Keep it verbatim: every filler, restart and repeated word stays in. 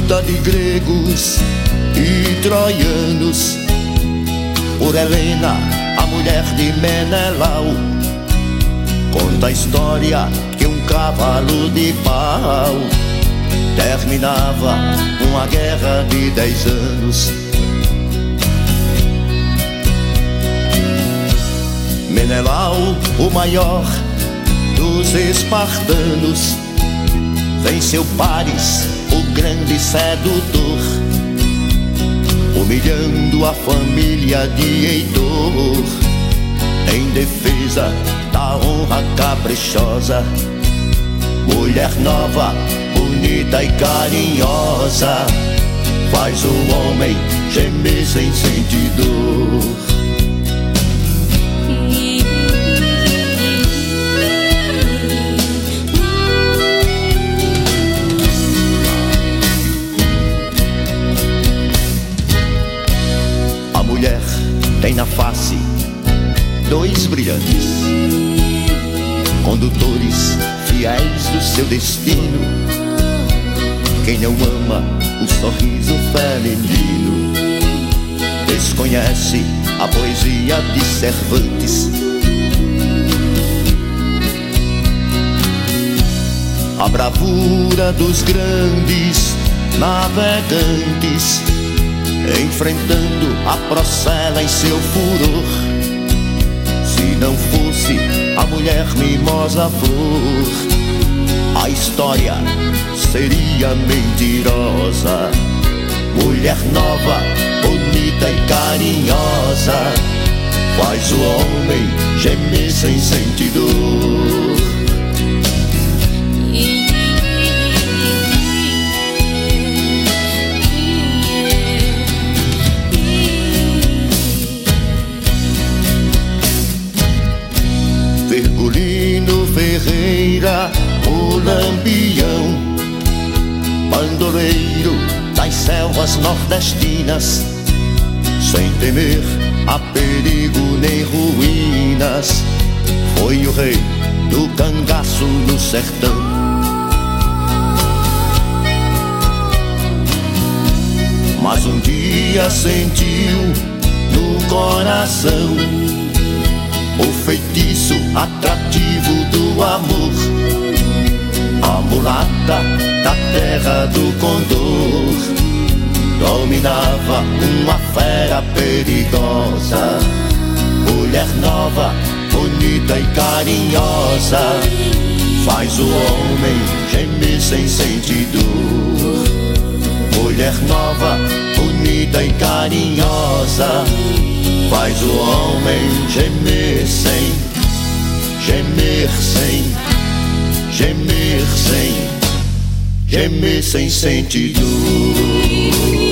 luta de gregos e troianos, por Helena, a mulher de Menelau. Conta a história que um cavalo de pau terminava uma guerra de dez anos. Menelau, o maior dos espartanos, venceu Paris, o grande sedutor, humilhando a família de Heitor, em defesa da honra caprichosa. Mulher nova, bonita e carinhosa, faz o homem gemer sem sentir dor. A mulher tem na face dois brilhantes condutores fiéis do seu destino. Quem não ama o sorriso feminino desconhece a poesia de Cervantes. A bravura dos grandes navegantes, enfrentando a Procela em seu furor. Se não fosse a mulher mimosa flor, a história seria mentirosa. Mulher nova, bonita e carinhosa, faz o homem gemer sem sentir dor. Virgulino Ferreira, o Lampião, bandoleiro das selvas nordestinas, sem temer a perigo nem ruínas, foi o rei do cangaço no sertão. Mas um dia sentiu no coração o feitiço atrativo do amor. A mulata da terra do Condor dominava uma fera perigosa. Mulher nova, bonita e carinhosa, faz o homem gemer sem sentir dor. Mulher nova, bonita e carinhosa, faz o homem gemer sem, gemer sem, gemer sem, gemer sem sentir dor.